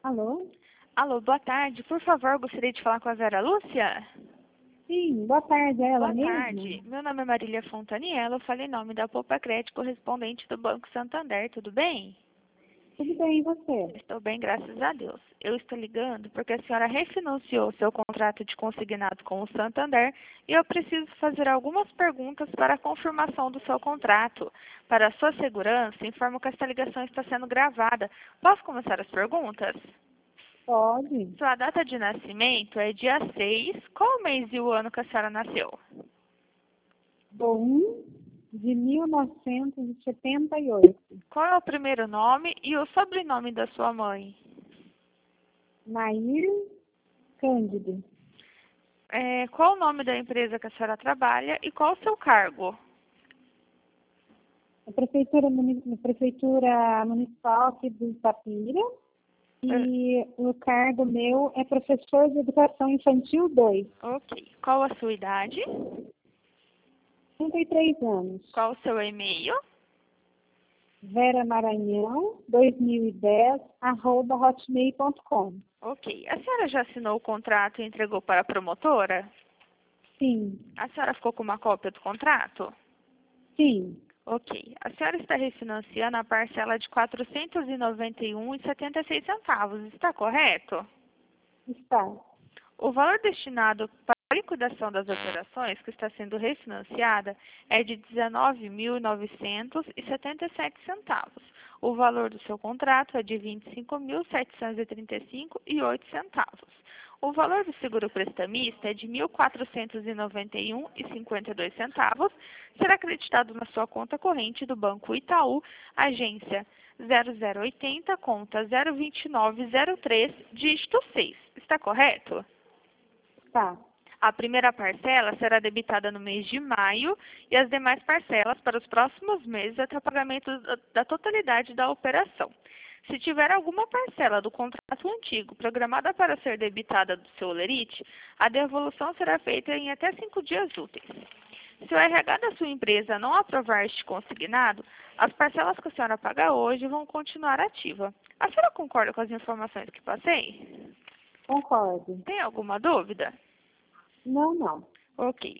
Alô? Alô, boa tarde. Por favor, gostaria de falar com a Vera Lúcia? Sim, boa tarde, é ela Boa mesmo? tarde. Meu nome é Marília Fontaniello. Eu falei em nome da Poupa Crédito, correspondente do Banco Santander. Tudo bem? Tudo bem, e você? Estou bem, graças a Deus. Eu estou ligando porque a senhora refinanciou seu contrato de consignado com o Santander e eu preciso fazer algumas perguntas para a confirmação do seu contrato. Para a sua segurança, informo que esta ligação está sendo gravada. Posso começar as perguntas? Pode. Sua data de nascimento é dia 6. Qual o mês e o ano que a senhora nasceu? Do 1 de 1978. Qual é o primeiro nome e o sobrenome da sua mãe? Nair Cândido. Qual o nome da empresa que a senhora trabalha e qual o seu cargo? A prefeitura municipal aqui do Itapira. E o cargo meu é professor de educação infantil 2. Ok. Qual a sua idade? 33 anos. Qual o seu e-mail? Vera Maranhão, 2010, @hotmail.com. Ok. A senhora já assinou o contrato e entregou para a promotora? Sim, A senhora ficou com uma cópia do contrato? sim, Ok. A senhora está refinanciando a parcela de R$ 491,76. Está correto? está. O valor destinado para a liquidação das operações que está sendo refinanciada é de R$ 19.977. O valor do seu contrato é de R$ 25.735,08. O valor do seguro prestamista é de R$ 1.491,52. Será acreditado na sua conta corrente do Banco Itaú, agência 0080, conta 02903, dígito 6. Está correto? Tá. A primeira parcela será debitada no mês de maio e as demais parcelas para os próximos meses até o pagamento da totalidade da operação. Se tiver alguma parcela do contrato antigo programada para ser debitada do seu holerite, a devolução será feita em até 5 dias úteis. Se o RH da sua empresa não aprovar este consignado, as parcelas que a senhora paga hoje vão continuar ativas. A senhora concorda com as informações que passei? Concordo. Tem alguma dúvida? Não. Ok.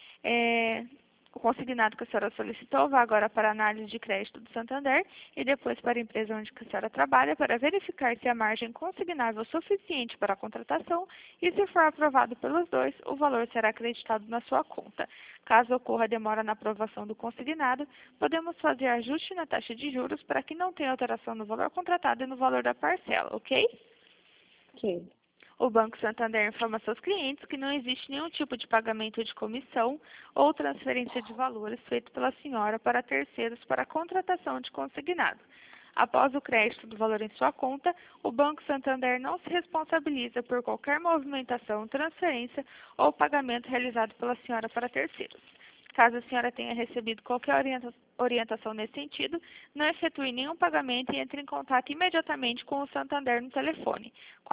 O consignado que a senhora solicitou vai agora para a análise de crédito do Santander e depois para a empresa onde a senhora trabalha para verificar se a margem consignável é suficiente para a contratação e, se for aprovado pelos dois, o valor será acreditado na sua conta. Caso ocorra demora na aprovação do consignado, podemos fazer ajuste na taxa de juros para que não tenha alteração no valor contratado e no valor da parcela, ok? Ok. O Banco Santander informa seus clientes que não existe nenhum tipo de pagamento de comissão ou transferência de valores feito pela senhora para terceiros para a contratação de consignado. Após o crédito do valor em sua conta, o Banco Santander não se responsabiliza por qualquer movimentação, transferência ou pagamento realizado pela senhora para terceiros. Caso a senhora tenha recebido qualquer orientação nesse sentido, não efetue nenhum pagamento e entre em contato imediatamente com o Santander no telefone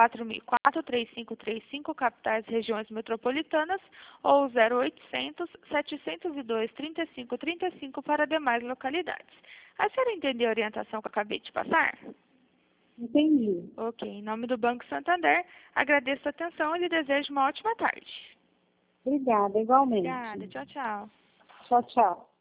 4004-3535, capitais e regiões metropolitanas, ou 0800 702 3535 para demais localidades. A senhora entendeu a orientação que eu acabei de passar? Entendi. Ok. Em nome do Banco Santander, agradeço a atenção e lhe desejo uma ótima tarde. Obrigada, igualmente. Obrigada. Tchau, tchau. Tchau, tchau.